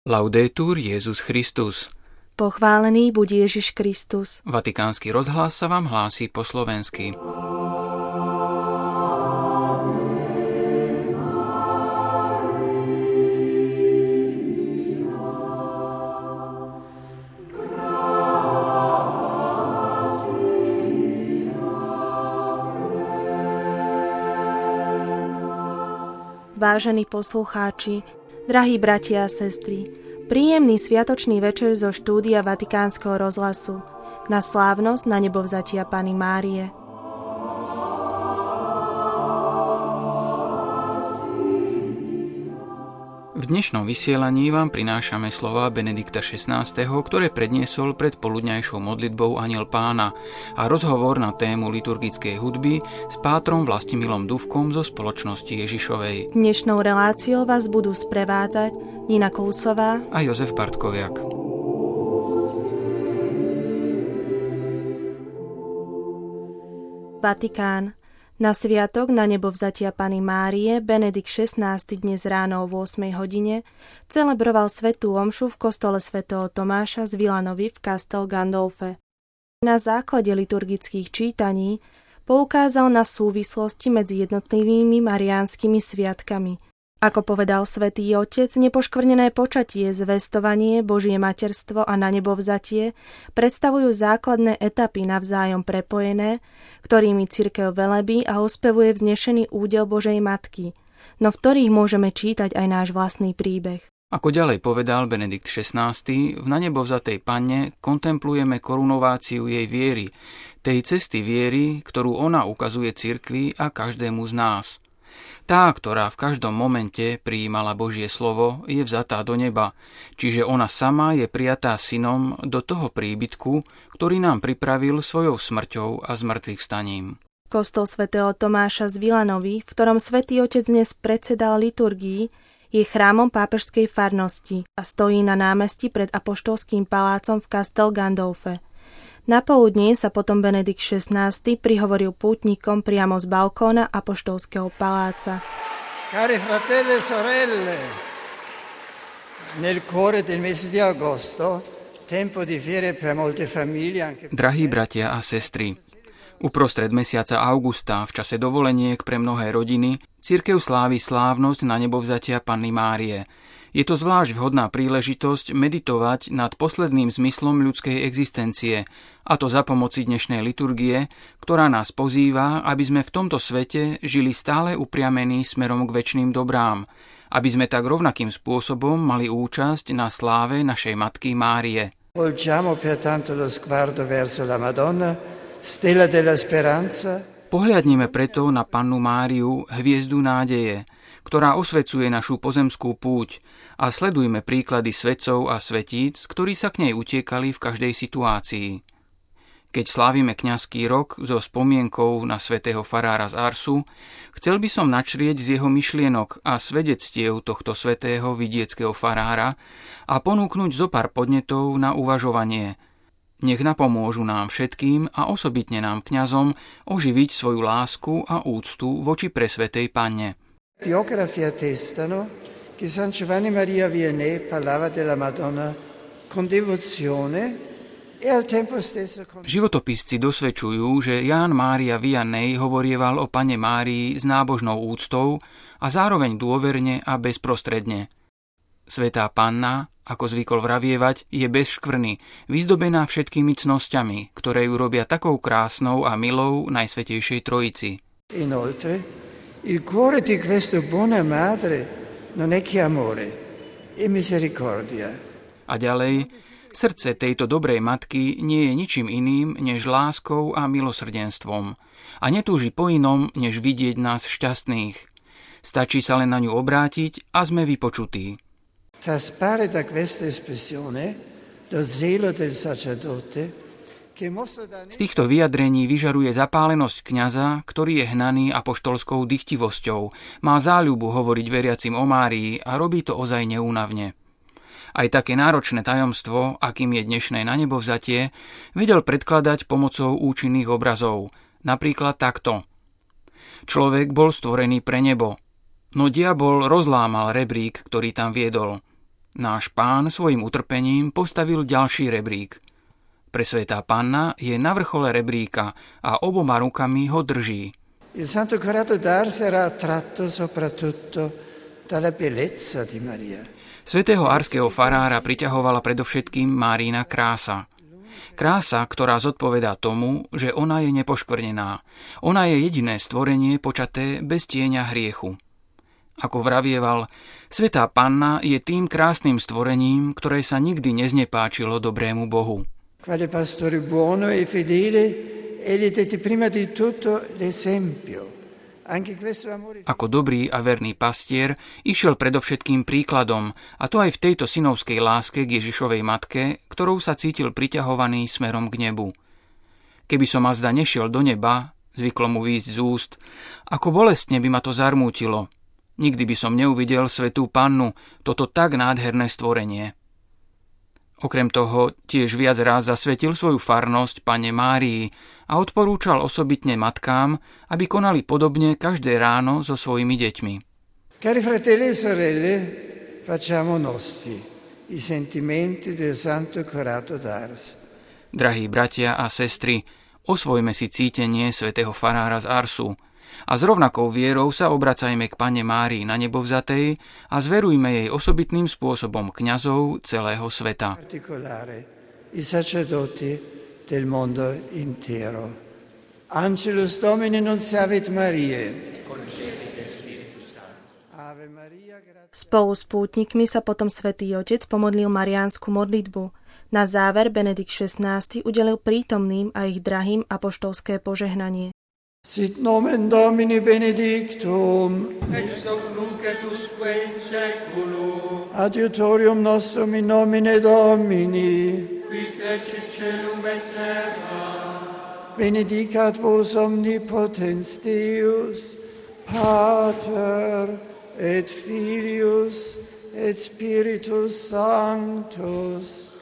Laudetur Jesus Christus. Pochválený buď Ježiš Kristus. Vatikánsky rozhlas sa vám hlási po slovensky. Vážení poslucháči, drahí bratia a sestry, príjemný sviatočný večer zo štúdia Vatikánskeho rozhlasu na slávnosť na nebovzatia Panny Márie. V dnešnom vysielaní vám prinášame slova Benedikta XVI., ktoré predniesol pred poludňajšou modlitbou Anjel Pána a rozhovor na tému liturgickej hudby s pátrom Vlastimilom Dufkom zo Spoločnosti Ježišovej. Dnešnou reláciou vás budú sprevádzať Nina Kousová a Jozef Bartkoviak. Vatikán. Na sviatok na nebovzatia Panny Márie Benedikt XVI dnes ráno o 8 hodine celebroval svätú omšu v kostole svätého Tomáša z Villanovy v Castel Gandolfe. Na základe liturgických čítaní poukázal na súvislosti medzi jednotlivými mariánskymi sviatkami. Ako povedal svätý Otec, nepoškvrnené počatie, zvestovanie, Božie materstvo a na nebovzatie predstavujú základné etapy navzájom prepojené, ktorými cirkev velebí a ospevuje vznešený údel Božej Matky, no v ktorých môžeme čítať aj náš vlastný príbeh. Ako ďalej povedal Benedikt XVI, v nanebovzatej Panne kontemplujeme korunováciu jej viery, tej cesty viery, ktorú ona ukazuje cirkvi a každému z nás. Tá, ktorá v každom momente prijímala Božie slovo, je vzatá do neba, čiže ona sama je prijatá synom do toho príbytku, ktorý nám pripravil svojou smrťou a zmrtvých staním. Kostol svätého Tomáša z Villanovy, v ktorom svätý Otec dnes predsedal liturgii, je chrámom pápežskej farnosti a stojí na námestí pred apoštolským palácom v Castel Gandolfe. Napoludne sa potom Benedikt XVI prihovoril pútnikom priamo z balkóna apoštolského paláca. Cari fratelli e sorelle, nel cuore del mese di agosto, tempo di fiere per molte famiglie anche. Drahí bratia a sestry, uprostred mesiaca augusta, v čase dovoleniek pre mnohé rodiny, cirkev slávi slávnosť na nebovzatia Panny Márie. Je to zvlášť vhodná príležitosť meditovať nad posledným zmyslom ľudskej existencie, a to za pomoci dnešnej liturgie, ktorá nás pozýva, aby sme v tomto svete žili stále upriamení smerom k večným dobrám, aby sme tak rovnakým spôsobom mali účasť na sláve našej Matky Márie. Volgiamo pertanto lo sguardo verso la Madonna, stella della speranza. Pohľadnime preto na Pannu Máriu, hviezdu nádeje, ktorá osvecuje našu pozemskú púť, a sledujme príklady svetcov a svetíc, ktorí sa k nej utiekali v každej situácii. Keď slávime kňazský rok so spomienkou na svätého farára z Arsu, chcel by som načrieť z jeho myšlienok a svedectiev tohto svätého vidieckého farára a ponúknuť zopár podnetov na uvažovanie. Nech napomôžu nám všetkým a osobitne nám kňazom oživiť svoju lásku a úctu voči presvätej Panne. Biografi attestano che San Giovanni Maria Vianney parlava della Madonna con devozione e al tempo stesso con. Životopisci dosvedčujú, že Ján Mária Vianney hovorieval o Panne Márii s nábožnou úctou a zároveň dôverne a bezprostredne. Svätá Panna, ako zvykol vravievať, je bez škvrny, vyzdobená všetkými cnosťami, ktoré ju robia takou krásnou a milou Najsvätejšej Trojici. Inoltre, il cuore di questa buona madre non è che amore e misericordia. A ďalej, srdce tejto dobrej matky nie je ničím iným než láskou a milosrdenstvom a netúži po inom, než vidieť nás šťastných. Stačí sa len na ňu obrátiť a sme vypočutí. Traspare da questa espressione lo zelo del sacerdote. Z týchto vyjadrení vyžaruje zapálenosť kňaza, ktorý je hnaný apoštolskou dychtivosťou, má záľubu hovoriť veriacim o Márii a robí to ozaj neúnavne. Aj také náročné tajomstvo, akým je dnešné nanebovzatie, vedel predkladať pomocou účinných obrazov, napríklad takto. Človek bol stvorený pre nebo, no diabol rozlámal rebrík, ktorý tam viedol. Náš Pán svojim utrpením postavil ďalší rebrík. Presvätá Panna je na vrchole rebríka a oboma rukami ho drží. Il Santo Curato d'Ars era attratto soprattutto dalla bellezza di Maria. Svätého arského farára priťahovala predovšetkým Márina krása. Krása, ktorá zodpovedá tomu, že ona je nepoškvrnená. Ona je jediné stvorenie počaté bez tieňa hriechu. Ako vravieval, Svätá Panna je tým krásnym stvorením, ktoré sa nikdy neznepáčilo dobrému Bohu. Quale pastore buono e fedele, egli dette prima di tutto l'esempio. Anche questo amore... Ako dobrý a verný pastier išiel predovšetkým príkladom, a to aj v tejto synovskej láske k Ježišovej matke, ktorou sa cítil priťahovaný smerom k nebu. Keby som azda nešiel do neba, zvyklo mu výjsť z úst, ako bolestne by ma to zarmútilo. Nikdy by som neuvidel Svätú Pannu, toto tak nádherné stvorenie. Okrem toho tiež viac raz zasvetil svoju farnosť Panne Márii a odporúčal osobitne matkám, aby konali podobne každé ráno so svojimi deťmi. Cari fratelli e sorelle, facciamo nostri i sentimenti del Santo Curato d'Ars. Drahí bratia a sestry, osvojme si cítenie svätého farára z Arsu a s rovnakou vierou sa obracajme k Panne Márii na nebovzatej a zverujme jej osobitným spôsobom kňazov celého sveta. I sacerdoti del mondo intero. Angelus Domini nunciavit Mariae. Spolu s pútnikmi sa potom Svätý Otec pomodlil mariánsku modlitbu. Na záver Benedikt XVI udelil prítomným a ich drahým apoštolské požehnanie. Sit nomen Domini benedictum, ex hoc nunc et usque in saeculum, adiutorium nostrum in nomine Domini, qui fecit caelum et terra. Benedicat vos omnipotens Deus, Pater et Filius et Spiritus Sanctus.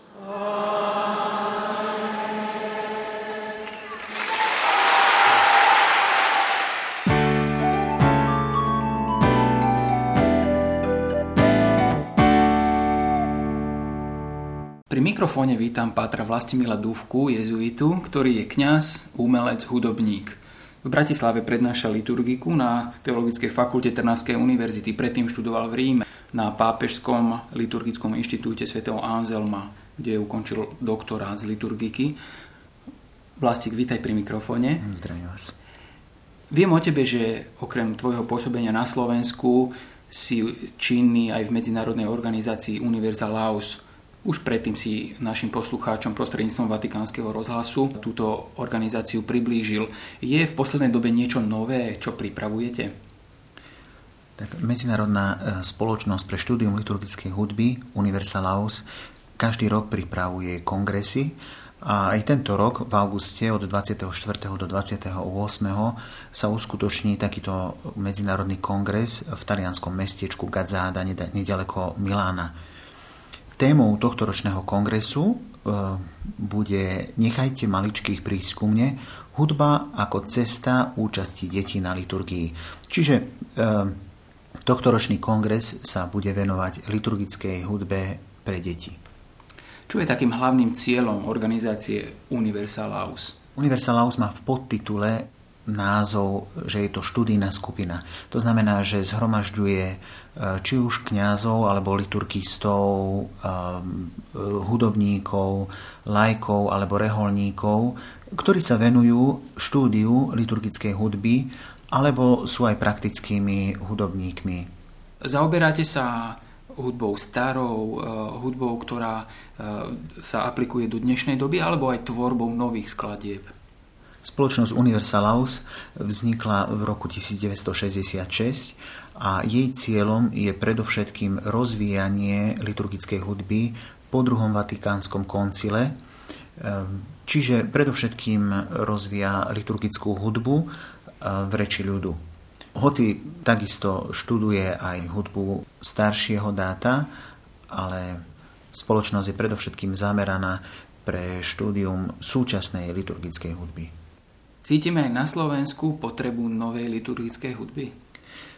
Pri mikrofóne vítam pátra Vlastimila Dúvku, jezuitu, ktorý je kňaz, umelec, hudobník. V Bratislave prednáša liturgiku na Teologickej fakulte Trnavskej univerzity, predtým študoval v Ríme na Pápežskom liturgickom inštitúte svätého Anzelma, kde ukončil doktorát z liturgiky. Vlastík, vítaj pri mikrofóne. Zdravím vás. Viem o tebe, že okrem tvojho pôsobenia na Slovensku si činný aj v medzinárodnej organizácii Universal Laus. Už predtým si našim poslucháčom prostredníctvom Vatikánskeho rozhlasu túto organizáciu priblížil. Je v poslednej dobe niečo nové, čo pripravujete? Tak Medzinárodná spoločnosť pre štúdium liturgickej hudby Universal Laus každý rok pripravuje kongresy a aj tento rok v auguste od 24. do 28. sa uskutoční takýto medzinárodný kongres v talianskom mestečku Gazzada nedaleko Milána. Témou tohto ročného kongresu bude Nechajte maličkých prísť ku mne, hudba ako cesta účasti detí na liturgii. Čiže tohtoročný kongres sa bude venovať liturgickej hudbe pre deti. Čo je takým hlavným cieľom organizácie Universal Laus? Universal Laus má v podtitule názov, že je to študijná skupina. To znamená, že zhromažďuje či už kňazov, alebo liturgistov, hudobníkov, laikov alebo reholníkov, ktorí sa venujú štúdiu liturgickej hudby alebo sú aj praktickými hudobníkmi. Zaoberáte sa hudbou starou, hudbou, ktorá sa aplikuje do dnešnej doby, alebo aj tvorbou nových skladieb? Spoločnosť Universal Laus vznikla v roku 1966 a jej cieľom je predovšetkým rozvíjanie liturgickej hudby po druhom Vatikánskom koncile, čiže predovšetkým rozvíja liturgickú hudbu v reči ľudu. Hoci takisto študuje aj hudbu staršieho dáta, ale spoločnosť je predovšetkým zameraná pre štúdium súčasnej liturgickej hudby. Cítime aj na Slovensku potrebu novej liturgickej hudby?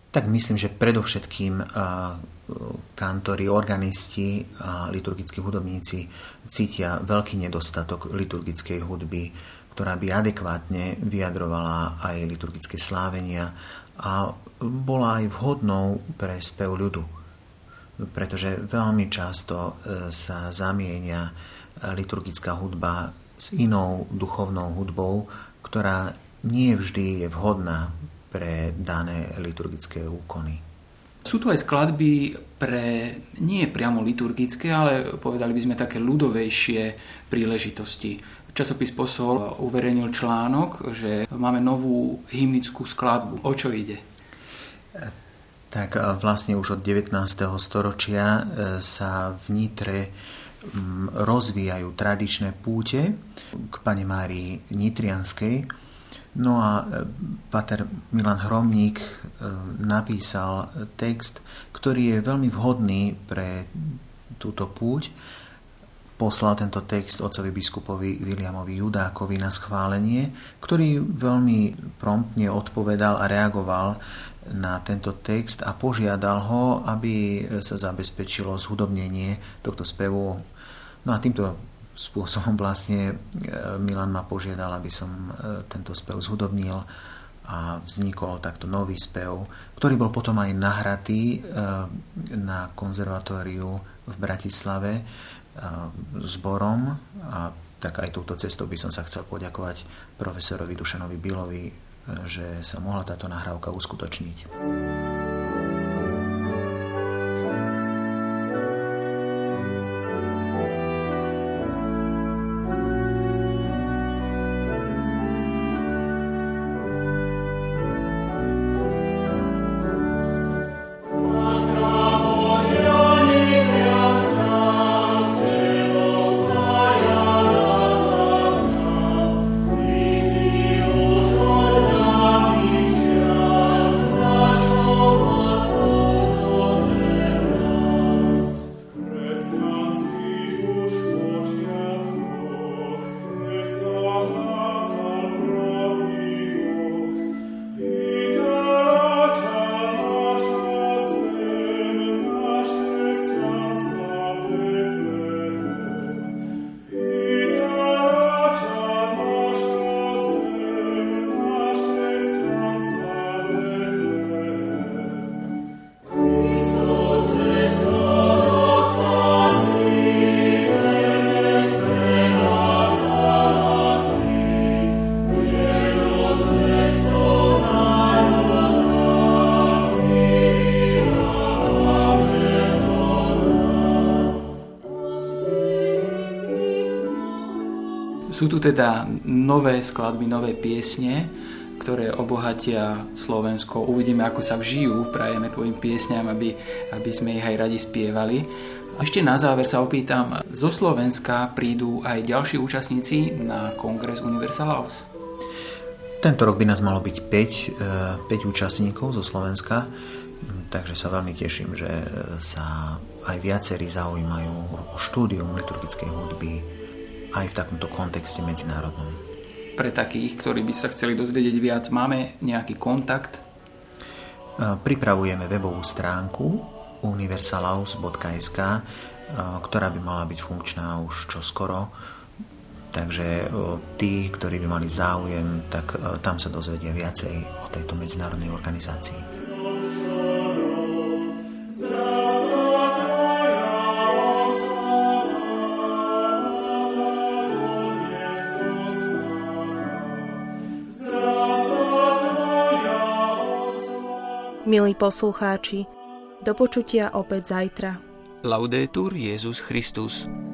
Tak myslím, že predovšetkým kantori, organisti a liturgickí hudobníci cítia veľký nedostatok liturgickej hudby, ktorá by adekvátne vyjadrovala aj liturgické slávenia a bola aj vhodnou pre spev ľudu. Pretože veľmi často sa zamieňa liturgická hudba s inou duchovnou hudbou, ktorá nie vždy je vhodná pre dané liturgické úkony. Sú tu aj skladby pre nie priamo liturgické, ale povedali by sme také ľudovejšie príležitosti. Časopis Posol uverejnil článok, že máme novú hymnickú skladbu. O čo ide? Tak vlastne už od 19. storočia sa v Nitre rozvíjajú tradičné púte k Panne Márii Nitrianskej. No a páter Milan Hromník napísal text, ktorý je veľmi vhodný pre túto púť. Poslal tento text otcovi biskupovi Viliamovi Judákovi na schválenie, ktorý veľmi promptne odpovedal a reagoval na tento text a požiadal ho, aby sa zabezpečilo zhudobnenie tohto spevu. No a týmto spôsobom vlastne Milan ma požiadal, aby som tento spev zhudobnil a vznikol takto nový spev, ktorý bol potom aj nahratý na konzervatóriu v Bratislave zborom a tak aj touto cestou by som sa chcel poďakovať profesorovi Dušanovi Bilovi, že sa mohla táto nahrávka uskutočniť. Sú tu teda nové skladby, nové piesne, ktoré obohatia Slovensko. Uvidíme, ako sa vžijú, prajeme tvojim piesňam, aby sme ich aj radi spievali. A ešte na záver sa opýtam, zo Slovenska prídu aj ďalší účastníci na kongres Universalaus? Tento rok by nás malo byť 5 účastníkov zo Slovenska, takže sa veľmi teším, že sa aj viacerí zaujímajú o štúdium liturgickej hudby aj v takomto kontexte medzinárodnom. Pre takých, ktorí by sa chceli dozvedieť viac, máme nejaký kontakt? Pripravujeme webovú stránku universalaus.sk, ktorá by mala byť funkčná už čoskoro. Takže tí, ktorí by mali záujem, tak tam sa dozvedia viacej o tejto medzinárodnej organizácii. Milí poslucháči, do počutia opäť zajtra. Laudetur Jesus Christus.